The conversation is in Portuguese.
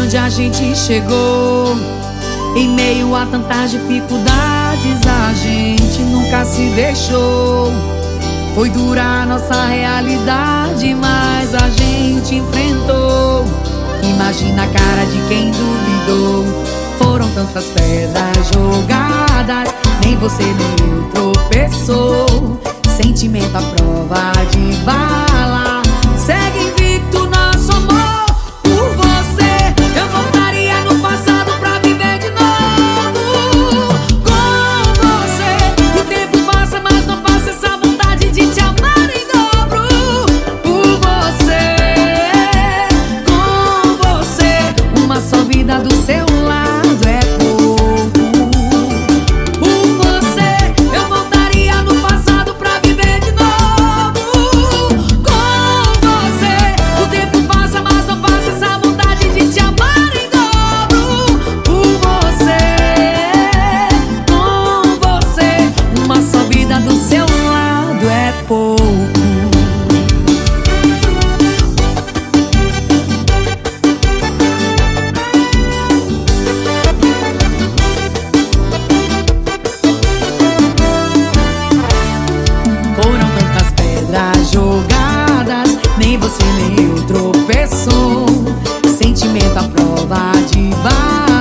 onde a gente chegou. Em meio a tantas dificuldades, a gente nunca se deixou. Foi dura a nossa realidade, mas a gente enfrentou. Imagina a cara de quem duvidou. Foram tantas pedras jogadas, nem você nem eu tropeçou. Sentimento à prova de bala, segue invicto nosso amor. Por você eu voltaria no passado pra viver de novo. Com você o tempo passa, mas não passa essa vontade de te amar em dobro. Por você, com você, uma só vida do seu lado é pouco. Por você eu voltaria no passado pra viver de novo. Com você o tempo passa, mas não passa essa vontade de te amar em dobro. Por você, com você, uma só vida do seu lado é pouco. Foram tantas pedras jogadas, nem você nem eu tropeçou. Sentimento à prova de bala.